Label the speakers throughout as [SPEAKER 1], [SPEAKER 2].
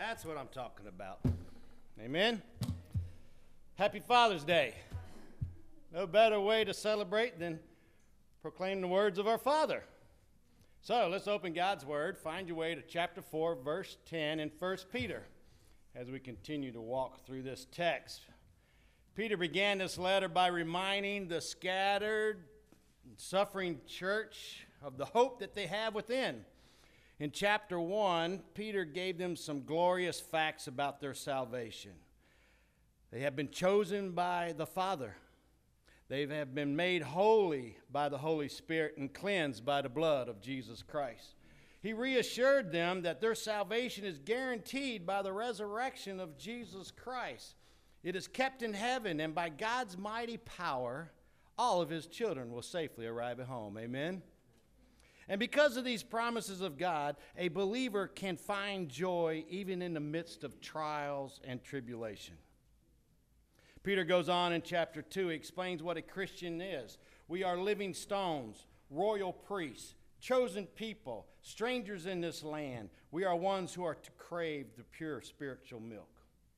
[SPEAKER 1] That's what I'm talking about. Amen. Happy Father's Day. No better way to celebrate than proclaim the words of our Father. So let's open God's Word. Find your way to chapter 4, verse 10 in 1 Peter as we continue to walk through this text. Peter began this letter by reminding the scattered, suffering church of the hope that they have within. In chapter 1, Peter gave them some glorious facts about their salvation. They have been chosen by the Father. They have been made holy by the Holy Spirit and cleansed by the blood of Jesus Christ. He reassured them that their salvation is guaranteed by the resurrection of Jesus Christ. It is kept in heaven, and by God's mighty power, all of his children will safely arrive at home. Amen? And because of these promises of God, a believer can find joy even in the midst of trials and tribulation. Peter goes on in chapter 2. He explains what a Christian is. We are living stones, royal priests, chosen people, strangers in this land. We are ones who are to crave the pure spiritual milk.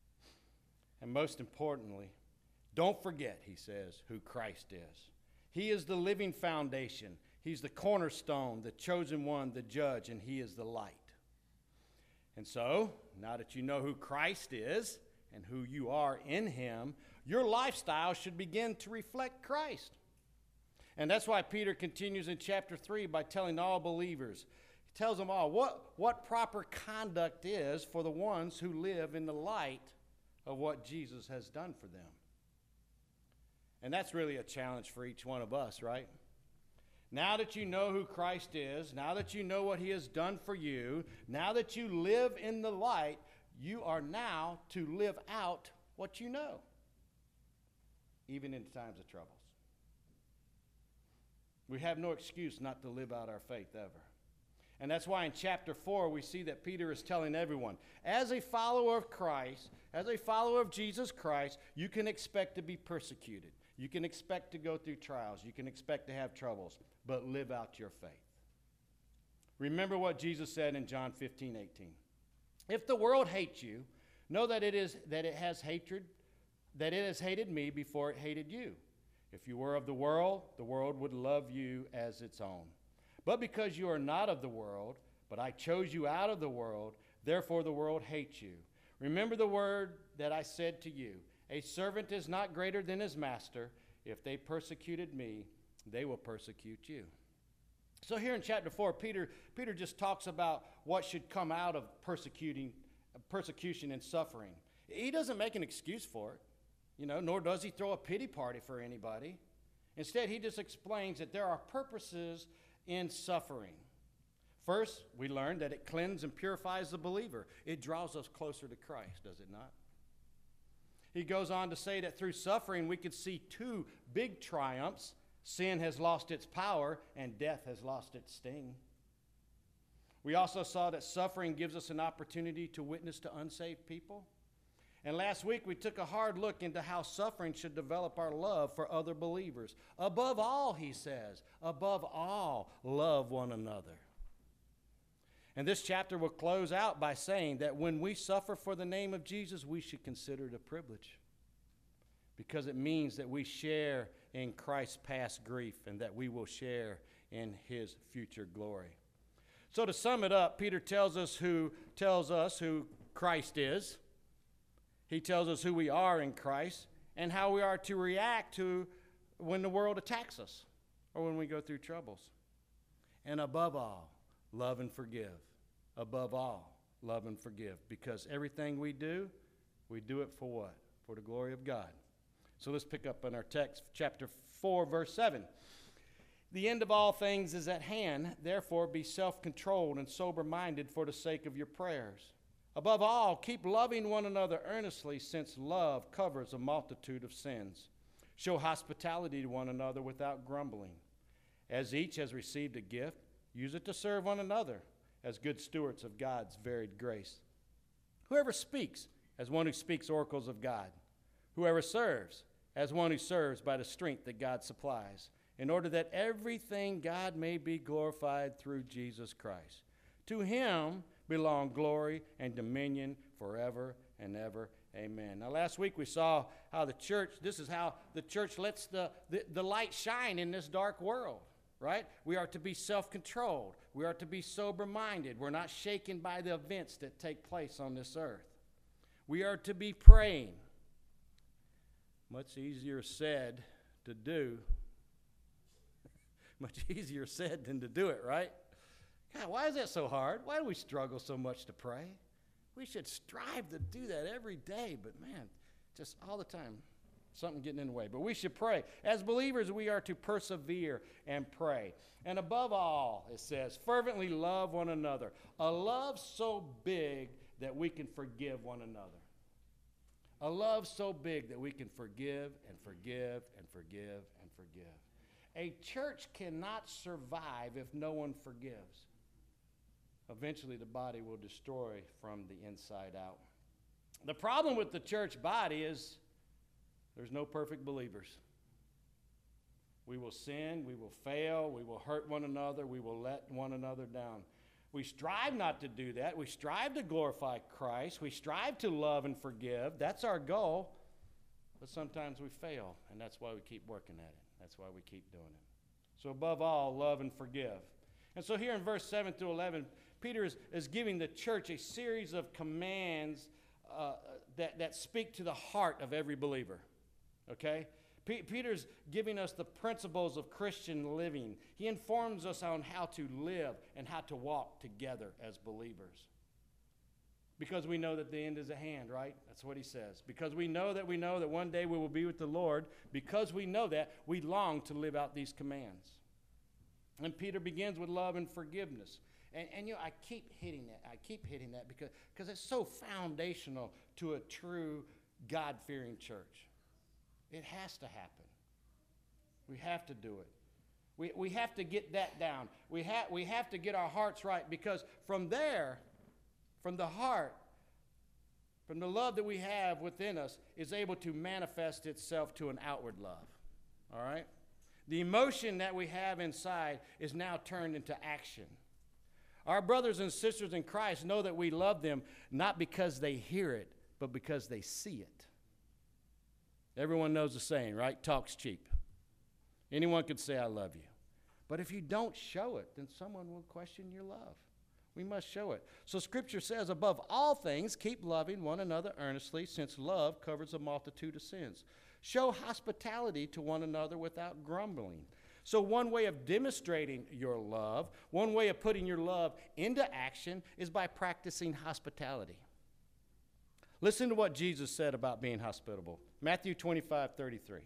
[SPEAKER 1] And most importantly, don't forget, he says, who Christ is. He is the living foundation. He's the cornerstone, the chosen one, the judge, and he is the light. And so, now that you know who Christ is and who you are in him, your lifestyle should begin to reflect Christ. And that's why Peter continues in chapter 3 by telling all believers, he tells them all what proper conduct is for the ones who live in the light of what Jesus has done for them. And that's really a challenge for each one of us, right? Now that you know who Christ is, now that you know what he has done for you, now that you live in the light, you are now to live out what you know, even in times of troubles. We have no excuse not to live out our faith ever. And that's why in chapter 4 we see that Peter is telling everyone, as a follower of Christ, as a follower of Jesus Christ, you can expect to be persecuted. You can expect to go through trials. You can expect to have troubles, but live out your faith. Remember what Jesus said in John 15:18. If the world hates you, know that it has hated me before it hated you. If you were of the world would love you as its own. But because you are not of the world, but I chose you out of the world, therefore the world hates you. Remember the word that I said to you, a servant is not greater than his master. If they persecuted me, they will persecute you. So here in chapter 4, Peter just talks about what should come out of persecution and suffering. He doesn't make an excuse for it, nor does he throw a pity party for anybody. Instead, he just explains that there are purposes in suffering. First, we learn that it cleanses and purifies the believer. It draws us closer to Christ, does it not? He goes on to say that through suffering, we could see two big triumphs. Sin has lost its power, and death has lost its sting. We also saw that suffering gives us an opportunity to witness to unsaved people. And last week, we took a hard look into how suffering should develop our love for other believers. Above all, he says, above all, love one another. And this chapter will close out by saying that when we suffer for the name of Jesus, we should consider it a privilege, because it means that we share in Christ's past grief and that we will share in his future glory. So to sum it up, Peter tells us who Christ is. He tells us who we are in Christ and how we are to react to when the world attacks us or when we go through troubles. And above all, love and forgive. Above all, love and forgive. Because everything we do it for what? For the glory of God. So let's pick up in our text, chapter 4, verse 7. The end of all things is at hand. Therefore, be self-controlled and sober-minded for the sake of your prayers. Above all, keep loving one another earnestly, since love covers a multitude of sins. Show hospitality to one another without grumbling. As each has received a gift, use it to serve one another as good stewards of God's varied grace. Whoever speaks, as one who speaks oracles of God. Whoever serves, as one who serves by the strength that God supplies, in order that everything God may be glorified through Jesus Christ. To him belong glory and dominion forever and ever. Amen. Now, last week we saw how this is how the church lets the light shine in this dark world, right? We are to be self-controlled. We are to be sober-minded. We're not shaken by the events that take place on this earth. We are to be praying. Much easier said to do. Much easier said than to do it, right? God, why is that so hard? Why do we struggle so much to pray? We should strive to do that every day, but man, just all the time, something getting in the way. But we should pray. As believers, we are to persevere and pray. And above all, it says, fervently love one another. A love so big that we can forgive one another. A love so big that we can forgive and forgive and forgive and forgive. A church cannot survive if no one forgives. Eventually, the body will destroy from the inside out. The problem with the church body is there's no perfect believers. We will sin, we will fail, we will hurt one another, we will let one another down. We strive not to do that. We strive to glorify Christ. We strive to love and forgive. That's our goal. But sometimes we fail, and that's why we keep working at it. That's why we keep doing it. So above all, love and forgive. And so here in verse 7 through 11, Peter is giving the church a series of commands that speak to the heart of every believer. Okay? Peter's giving us the principles of Christian living. He informs us on how to live and how to walk together as believers. Because we know that the end is at hand, right? That's what he says. Because we know that one day we will be with the Lord. Because we know that, we long to live out these commands. And Peter begins with love and forgiveness. And I keep hitting that because it's so foundational to a true God-fearing church. It has to happen. We have to do it. We have to get that down. We have to get our hearts right, because from there, from the heart, from the love that we have within us, is able to manifest itself to an outward love. All right? The emotion that we have inside is now turned into action. Our brothers and sisters in Christ know that we love them not because they hear it, but because they see it. Everyone knows the saying, right? Talk's cheap. Anyone could say, I love you. But if you don't show it, then someone will question your love. We must show it. So Scripture says, above all things, keep loving one another earnestly, since love covers a multitude of sins. Show hospitality to one another without grumbling. So one way of demonstrating your love, one way of putting your love into action, is by practicing hospitality. Listen to what Jesus said about being hospitable. Matthew 25:33.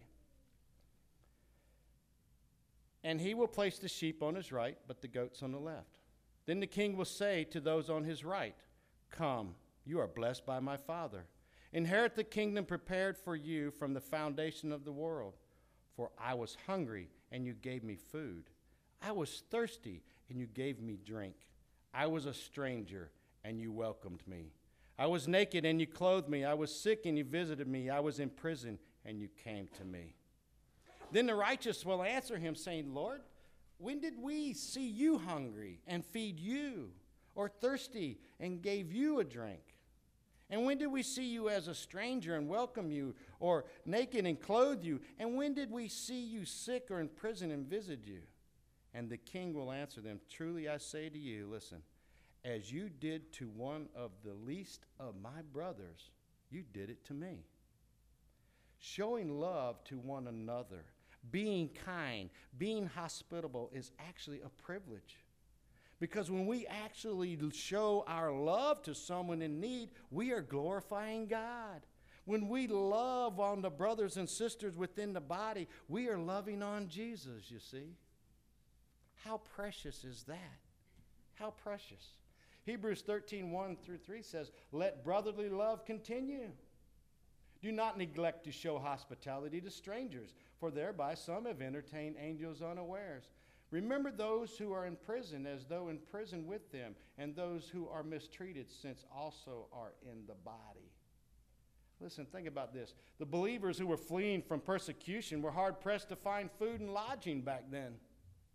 [SPEAKER 1] And he will place the sheep on his right, but the goats on the left. Then the king will say to those on his right, come, you are blessed by my Father. Inherit the kingdom prepared for you from the foundation of the world. For I was hungry, and you gave me food. I was thirsty, and you gave me drink. I was a stranger, and you welcomed me. I was naked, and you clothed me. I was sick, and you visited me. I was in prison, and you came to me. Then the righteous will answer him, saying, Lord, when did we see you hungry and feed you, or thirsty and gave you a drink? And when did we see you as a stranger and welcome you, or naked and clothe you? And when did we see you sick or in prison and visit you? And the king will answer them, truly I say to you, listen, as you did to one of the least of my brothers, you did it to me. Showing love to one another, being kind, being hospitable is actually a privilege. Because when we actually show our love to someone in need, we are glorifying God. When we love on the brothers and sisters within the body, we are loving on Jesus, you see. How precious is that? How precious. Hebrews 13:1-3 says, let brotherly love continue. Do not neglect to show hospitality to strangers, for thereby some have entertained angels unawares. Remember those who are in prison as though in prison with them, and those who are mistreated, since also are in the body. Listen, think about this. The believers who were fleeing from persecution were hard-pressed to find food and lodging back then.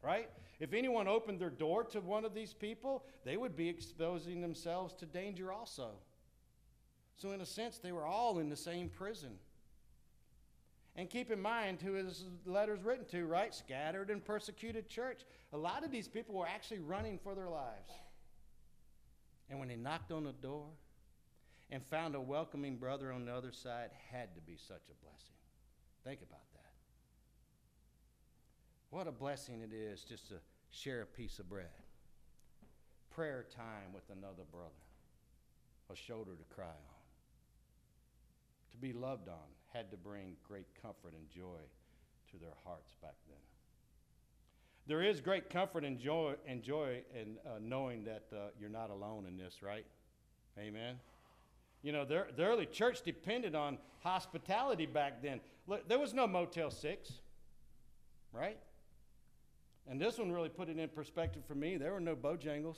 [SPEAKER 1] right? If anyone opened their door to one of these people, they would be exposing themselves to danger also. So in a sense, they were all in the same prison. And keep in mind who his letter's written to, right? Scattered and persecuted church. A lot of these people were actually running for their lives. And when they knocked on the door and found a welcoming brother on the other side, had to be such a blessing. Think about that. What a blessing it is just to share a piece of bread. Prayer time with another brother. A shoulder to cry on. To be loved on had to bring great comfort and joy to their hearts back then. There is great comfort and joy in knowing that you're not alone in this, right? Amen. You know, the early church depended on hospitality back then. Look, there was no Motel 6, right? And this one really put it in perspective for me. There were no Bojangles.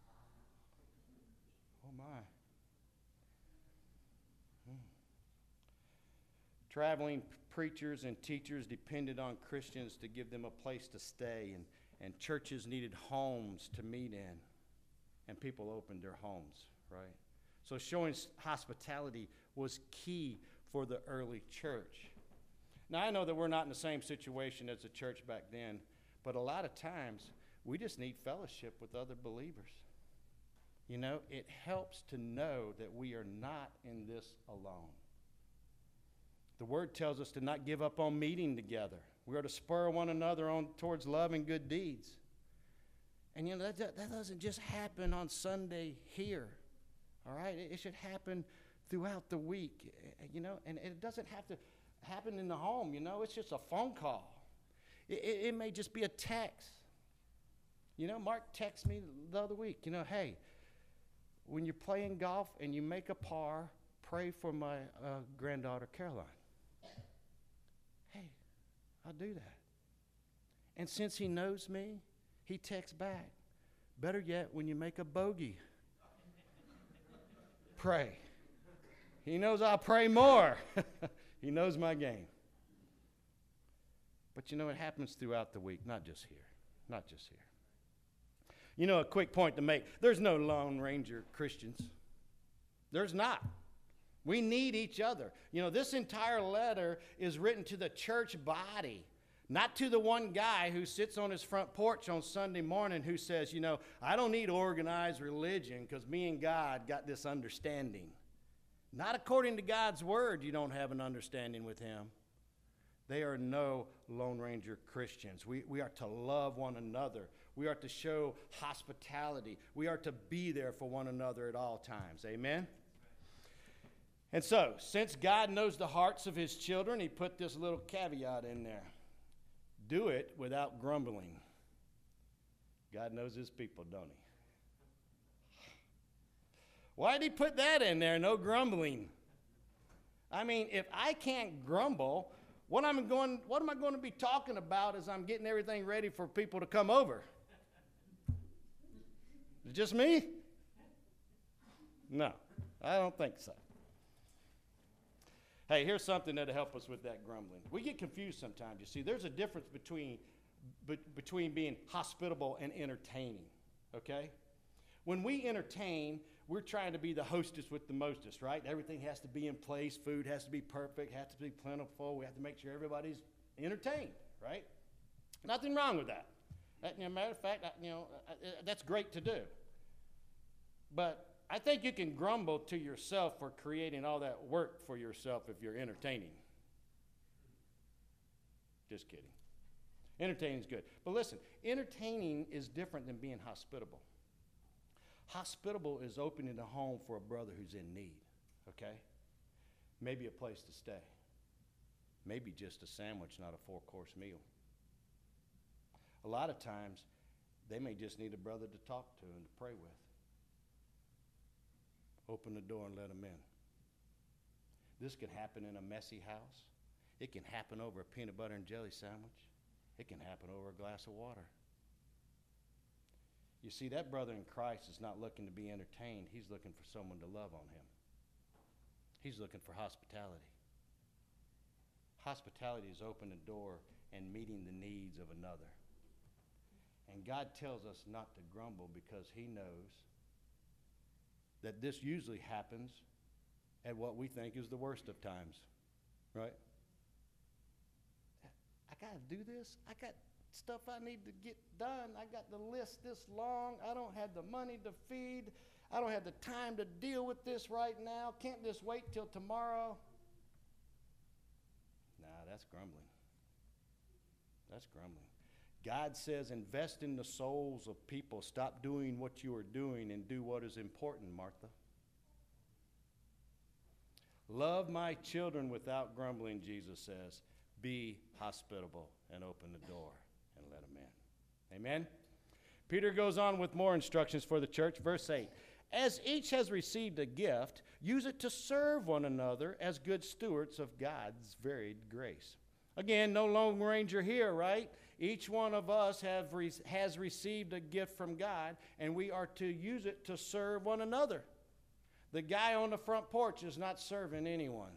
[SPEAKER 1] Oh, my. Traveling preachers and teachers depended on Christians to give them a place to stay, and churches needed homes to meet in, and people opened their homes, right? So showing hospitality was key for the early church. Now, I know that we're not in the same situation as the church back then, but a lot of times we just need fellowship with other believers. You know, it helps to know that we are not in this alone. The Word tells us to not give up on meeting together. We are to spur one another on towards love and good deeds. And, you know, that doesn't just happen on Sunday here, all right? It should happen throughout the week, you know, and it doesn't have to happen in the home, you know. It's just a phone call. It may just be a text. You know, Mark texted me the other week, you know, hey, when you're playing golf and you make a par, pray for my granddaughter, Caroline. Hey, I'll do that. And since he knows me, he texts back. Better yet, when you make a bogey, pray. He knows I'll pray more. He knows my game. But you know, it happens throughout the week, not just here. Not just here. You know, a quick point to make. There's no Lone Ranger Christians. There's not. We need each other. You know, this entire letter is written to the church body, not to the one guy who sits on his front porch on Sunday morning who says, you know, I don't need organized religion because me and God got this understanding. Not according to God's word, you don't have an understanding with him. They are no Lone Ranger Christians. We are to love one another. We are to show hospitality. We are to be there for one another at all times. Amen? And so, since God knows the hearts of his children, he put this little caveat in there. Do it without grumbling. God knows his people, don't he? Why did he put that in there, no grumbling? I mean, if I can't grumble, what am I going to be talking about as I'm getting everything ready for people to come over? Is it just me? No, I don't think so. Hey, here's something that'll help us with that grumbling. We get confused sometimes, you see. There's a difference between being hospitable and entertaining, okay? When we entertain, we're trying to be the hostess with the mostest, right? Everything has to be in place. Food has to be perfect, has to be plentiful. We have to make sure everybody's entertained, right? Nothing wrong with that. Matter of fact, that's great to do. But I think you can grumble to yourself for creating all that work for yourself if you're entertaining. Just kidding. Entertaining is good. But listen, entertaining is different than being hospitable. Hospitable is opening a home for a brother who's in need, okay? Maybe a place to stay. Maybe just a sandwich, not a 4-course meal. A lot of times, they may just need a brother to talk to and to pray with. Open the door and let them in. This can happen in a messy house. It can happen over a peanut butter and jelly sandwich. It can happen over a glass of water. You see, that brother in Christ is not looking to be entertained. He's looking for someone to love on him. He's looking for hospitality. Hospitality is opening the door and meeting the needs of another. And God tells us not to grumble because he knows that this usually happens at what we think is the worst of times, right? I got to do this. I got stuff I need to get done. I got the list this long. I don't have the money to feed. I don't have the time to deal with this right now. Can't this wait till tomorrow? Nah, that's grumbling. That's grumbling. God says, invest in the souls of people. Stop doing what you are doing and do what is important, Martha. Love my children without grumbling, Jesus says. Be hospitable and open the door and let them in. Amen? Peter goes on with more instructions for the church. Verse 8. As each has received a gift, use it to serve one another as good stewards of God's varied grace. Again, no Lone Ranger here, right? Each one of us has received a gift from God, and we are to use it to serve one another. The guy on the front porch is not serving anyone.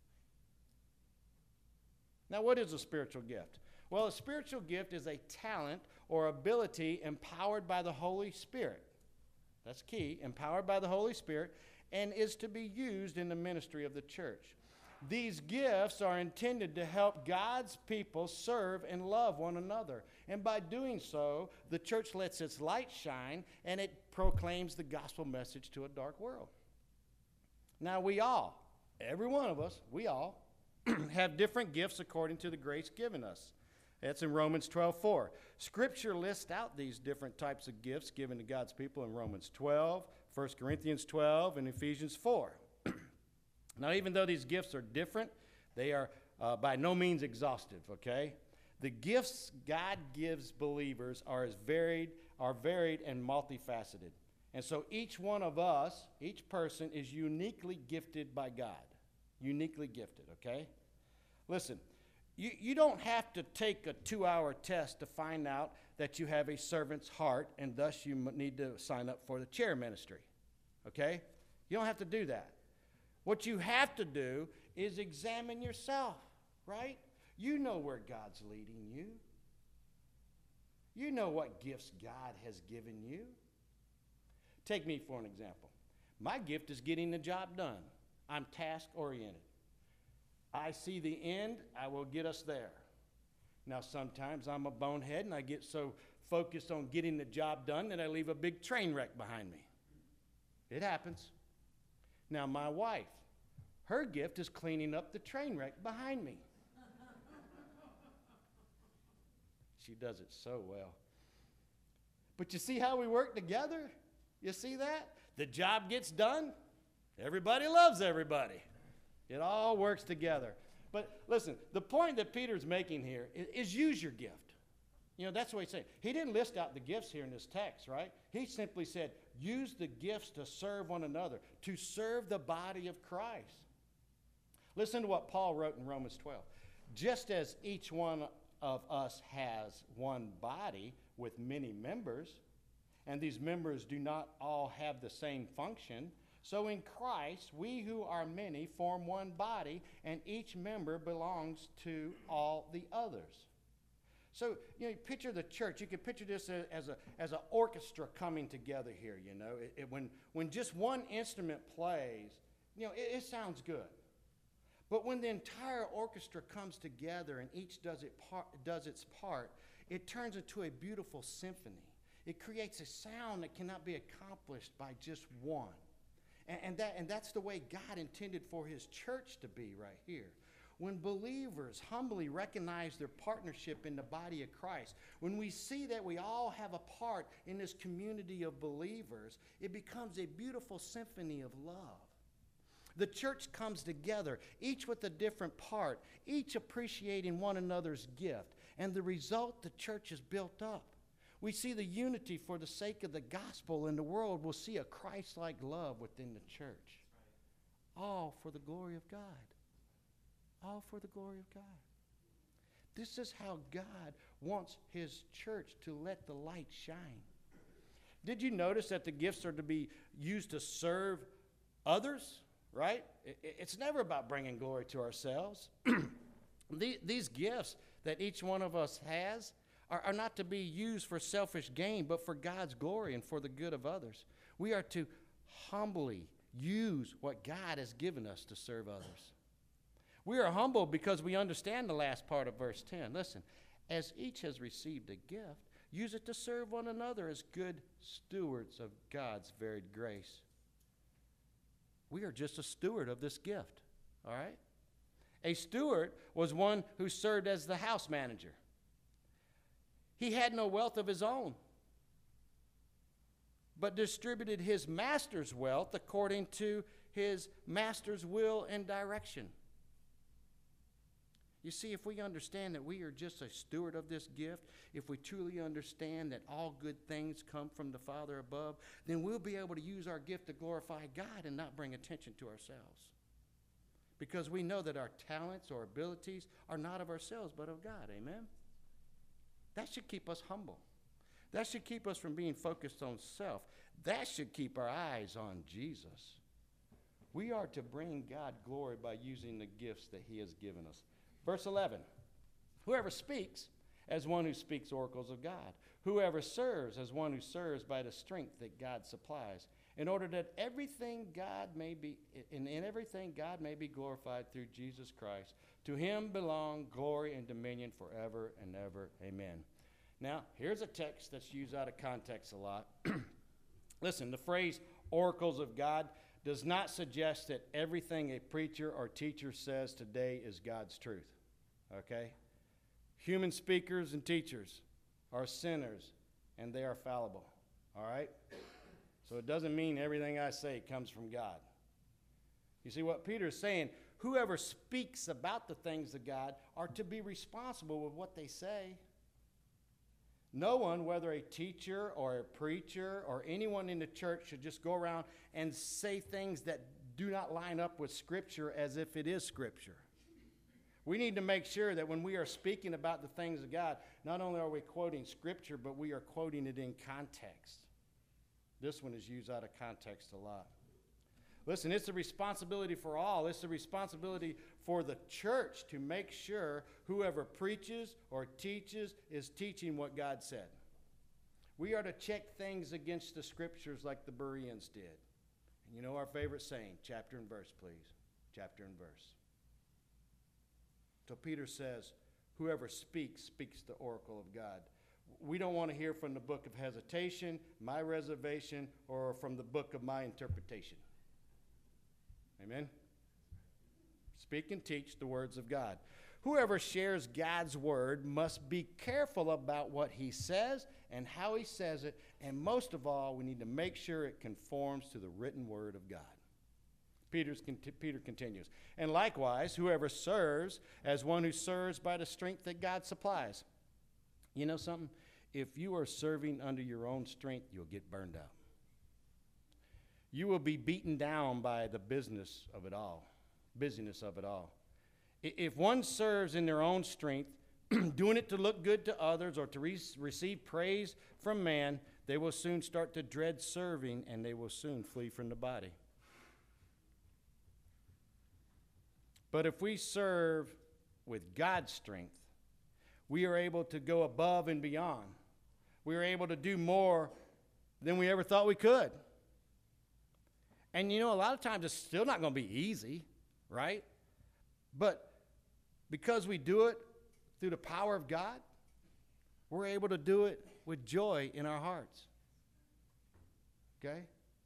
[SPEAKER 1] Now, what is a spiritual gift? Well, a spiritual gift is a talent or ability empowered by the Holy Spirit. That's key, empowered by the Holy Spirit, and is to be used in the ministry of the church. These gifts are intended to help God's people serve and love one another. And by doing so, the church lets its light shine and it proclaims the gospel message to a dark world. Now we all, every one of us, we all, have different gifts according to the grace given us. That's in Romans 12:4. Scripture lists out these different types of gifts given to God's people in Romans 12, 1 Corinthians 12, and Ephesians 4. Now, even though these gifts are different, they are by no means exhaustive, okay? The gifts God gives believers are varied and multifaceted. And so each one of us, each person is uniquely gifted by God. Uniquely gifted, okay? Listen, you don't have to take a 2-hour test to find out that you have a servant's heart, and thus you need to sign up for the chair ministry, okay? You don't have to do that. What you have to do is examine yourself, right? You know where God's leading you. You know what gifts God has given you. Take me for an example. My gift is getting the job done. I'm task-oriented. I see the end, I will get us there. Now, sometimes I'm a bonehead and I get so focused on getting the job done that I leave a big train wreck behind me. It happens. Now, my wife, her gift is cleaning up the train wreck behind me. She does it so well. But you see how we work together? You see that? The job gets done. Everybody loves everybody. It all works together. But listen, the point that Peter's making here is use your gift. You know, that's what he's saying. He didn't list out the gifts here in this text, right? He simply said, use the gifts to serve one another, to serve the body of Christ. Listen to what Paul wrote in Romans 12. Just as each one of us has one body with many members, and these members do not all have the same function, so in Christ, we who are many form one body, and each member belongs to all the others. So, you know, picture the church. You can picture this as an orchestra coming together here, you know. When just one instrument plays, you know, it sounds good. But when the entire orchestra comes together and each does its part, it turns into a beautiful symphony. It creates a sound that cannot be accomplished by just one. And that's the way God intended for his church to be right here. When believers humbly recognize their partnership in the body of Christ, when we see that we all have a part in this community of believers, it becomes a beautiful symphony of love. The church comes together, each with a different part, each appreciating one another's gift. And the result, the church is built up. We see the unity for the sake of the gospel, and the world will see a Christ-like love within the church. All for the glory of God. All for the glory of God. This is how God wants his church to let the light shine. Did you notice that the gifts are to be used to serve others, right? It's never about bringing glory to ourselves. These gifts that each one of us has are not to be used for selfish gain, but for God's glory and for the good of others. We are to humbly use what God has given us to serve others. We are humble because we understand the last part of verse 10. Listen, as each has received a gift, use it to serve one another as good stewards of God's varied grace. We are just a steward of this gift, all right? A steward was one who served as the house manager. He had no wealth of his own, but distributed his master's wealth according to his master's will and direction. You see, if we understand that we are just a steward of this gift, if we truly understand that all good things come from the Father above, then we'll be able to use our gift to glorify God and not bring attention to ourselves. Because we know that our talents or abilities are not of ourselves, but of God. Amen? That should keep us humble. That should keep us from being focused on self. That should keep our eyes on Jesus. We are to bring God glory by using the gifts that he has given us. Verse 11, whoever speaks as one who speaks oracles of God, whoever serves as one who serves by the strength that God supplies, in order that in everything God may be glorified through Jesus Christ. To him belong glory and dominion forever and ever. Amen. Now, here's a text that's used out of context a lot. Listen, the phrase oracles of God does not suggest that everything a preacher or teacher says today is God's truth. Okay? Human speakers and teachers are sinners, and they are fallible. All right? So it doesn't mean everything I say comes from God. You see what Peter is saying? Whoever speaks about the things of God are to be responsible with what they say. No one, whether a teacher or a preacher or anyone in the church, should just go around and say things that do not line up with Scripture as if it is Scripture. We need to make sure that when we are speaking about the things of God, not only are we quoting Scripture, but we are quoting it in context. This one is used out of context a lot. Listen, it's a responsibility for all. It's a responsibility for the church to make sure whoever preaches or teaches is teaching what God said. We are to check things against the Scriptures like the Bereans did. And you know our favorite saying, chapter and verse, please. Chapter and verse. So Peter says, whoever speaks the oracle of God. We don't want to hear from the book of hesitation, my reservation, or from the book of my interpretation. Amen? Speak and teach the words of God. Whoever shares God's word must be careful about what he says and how he says it, and most of all, we need to make sure it conforms to the written word of God. Peter continues, and likewise, whoever serves as one who serves by the strength that God supplies. You know something? If you are serving under your own strength, you'll get burned out. You will be beaten down by the busyness of it all. If one serves in their own strength, doing it to look good to others or to receive praise from man, they will soon start to dread serving and they will soon flee from the body. But if we serve with God's strength, we are able to go above and beyond. We are able to do more than we ever thought we could. And you know, a lot of times it's still not going to be easy, right? But because we do it through the power of God, we're able to do it with joy in our hearts. Okay?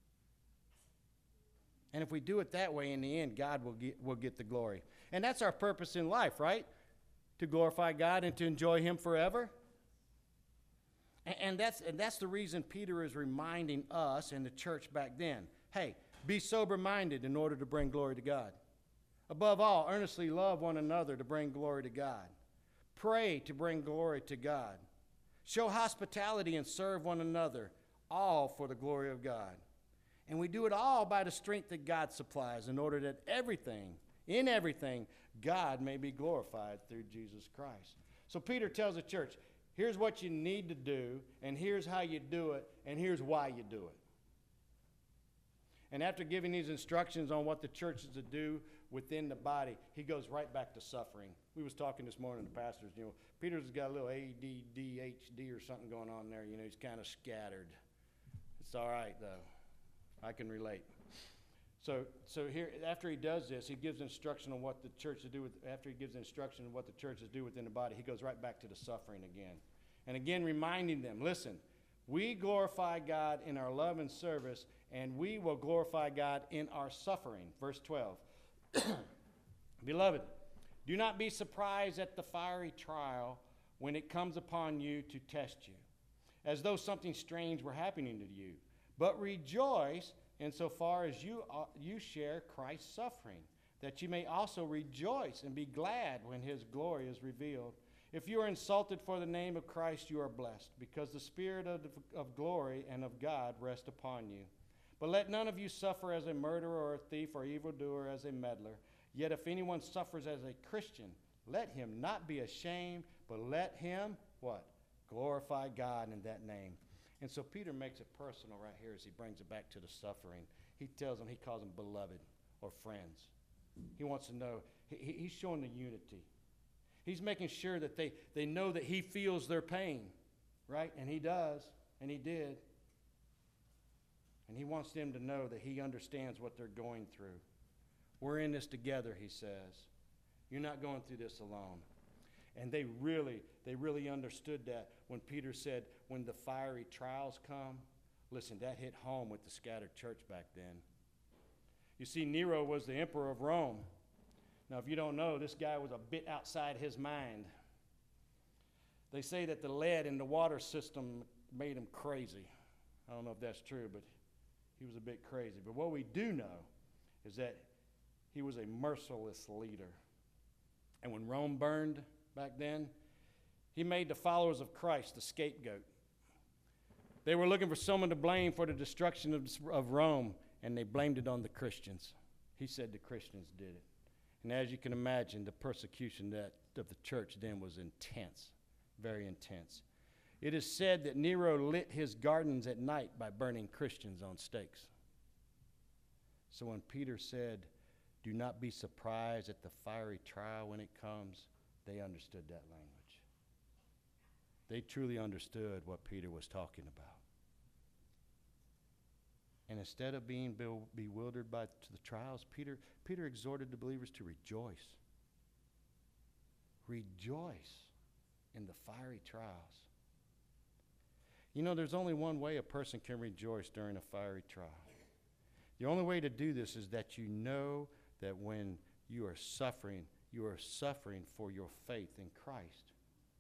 [SPEAKER 1] And if we do it that way, in the end, God will get the glory. And that's our purpose in life, right? To glorify God and to enjoy him forever. And that's the reason Peter is reminding us and the church back then, hey, be sober-minded in order to bring glory to God. Above all, earnestly love one another to bring glory to God. Pray to bring glory to God. Show hospitality and serve one another, all for the glory of God. And we do it all by the strength that God supplies in order that in everything, God may be glorified through Jesus Christ. So Peter tells the church, here's what you need to do, and here's how you do it, and here's why you do it. And after giving these instructions on what the church is to do within the body, he goes right back to suffering. We was talking this morning to pastors, Peter's got a little ADHD or something going on there. He's kind of scattered. It's all right, though. I can relate. So here, after he does this, he gives instruction on what the church is do. After he gives instruction on what the church is do within the body, he goes right back to the suffering again, and again reminding them: listen, we glorify God in our love and service, and we will glorify God in our suffering. Verse 12. Beloved, do not be surprised at the fiery trial when it comes upon you to test you, as though something strange were happening to you, but rejoice insofar as you share Christ's suffering, that you may also rejoice and be glad when his glory is revealed. If you are insulted for the name of Christ, you are blessed, because the Spirit of glory and of God rest upon you. But let none of you suffer as a murderer or a thief or evildoer, as a meddler. Yet if anyone suffers as a Christian, let him not be ashamed, but let him, what? Glorify God in that name. And so Peter makes it personal right here as he brings it back to the suffering. He calls them beloved or friends. He wants to know, he's showing the unity. He's making sure that they know that he feels their pain, right? And he does, and he did. And he wants them to know that he understands what they're going through. We're in this together, he says. You're not going through this alone. And they really understood that when Peter said, when the fiery trials come. Listen, that hit home with the scattered church back then. You see, Nero was the emperor of Rome. Now, if you don't know, this guy was a bit outside his mind. They say that the lead in the water system made him crazy. I don't know if that's true, but he was a bit crazy. But what we do know is that he was a merciless leader. And when Rome burned back then, he made the followers of Christ the scapegoat. They were looking for someone to blame for the destruction of Rome, and they blamed it on the Christians. He said the Christians did it. And as you can imagine, the persecution of the church then was intense, very intense. It is said that Nero lit his gardens at night by burning Christians on stakes. So when Peter said, do not be surprised at the fiery trial when it comes, they understood that language. They truly understood what Peter was talking about. And instead of being bewildered by the trials, Peter exhorted the believers to rejoice. Rejoice in the fiery trials. There's only one way a person can rejoice during a fiery trial. The only way to do this is that you know that when you are suffering for your faith in Christ.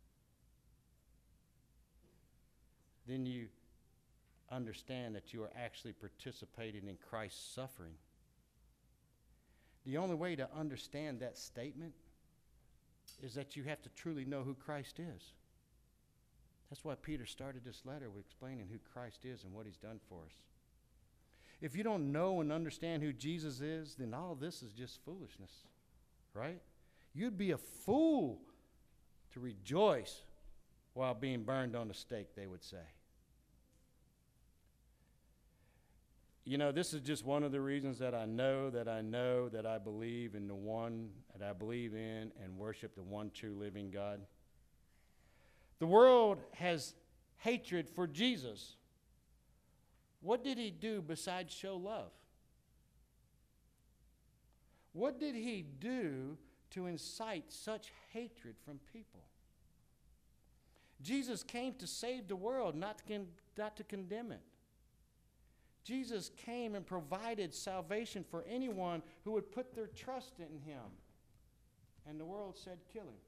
[SPEAKER 1] Then you understand that you are actually participating in Christ's suffering. The only way to understand that statement is that you have to truly know who Christ is. That's why Peter started this letter with explaining who Christ is and what he's done for us. If you don't know and understand who Jesus is, then all of this is just foolishness, right? You'd be a fool to rejoice while being burned on the stake, they would say. This is just one of the reasons that I know that I believe in the one that I believe in and worship the one true living God. The world has hatred for Jesus. What did he do besides show love? What did he do to incite such hatred from people? Jesus came to save the world, not to condemn it. Jesus came and provided salvation for anyone who would put their trust in him. And the world said, kill him.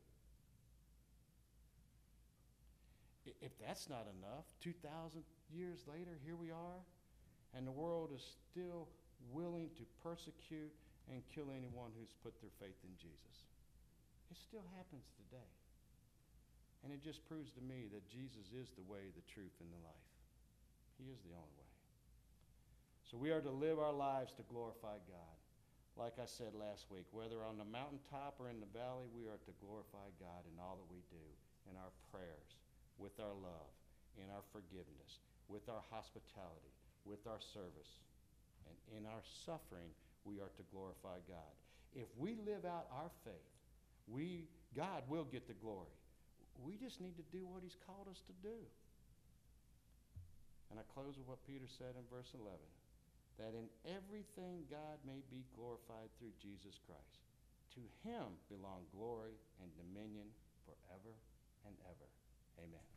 [SPEAKER 1] If that's not enough, 2,000 years later, here we are, and the world is still willing to persecute and kill anyone who's put their faith in Jesus. It still happens today. And it just proves to me that Jesus is the way, the truth, and the life. He is the only way. So we are to live our lives to glorify God. Like I said last week, whether on the mountaintop or in the valley, we are to glorify God in all that we do, in our prayers, with our love, in our forgiveness, with our hospitality, with our service. And in our suffering, we are to glorify God. If we live out our faith, God will get the glory. We just need to do what he's called us to do. And I close with what Peter said in verse 11, that in everything God may be glorified through Jesus Christ. To him belong glory and dominion forever and ever. Amen.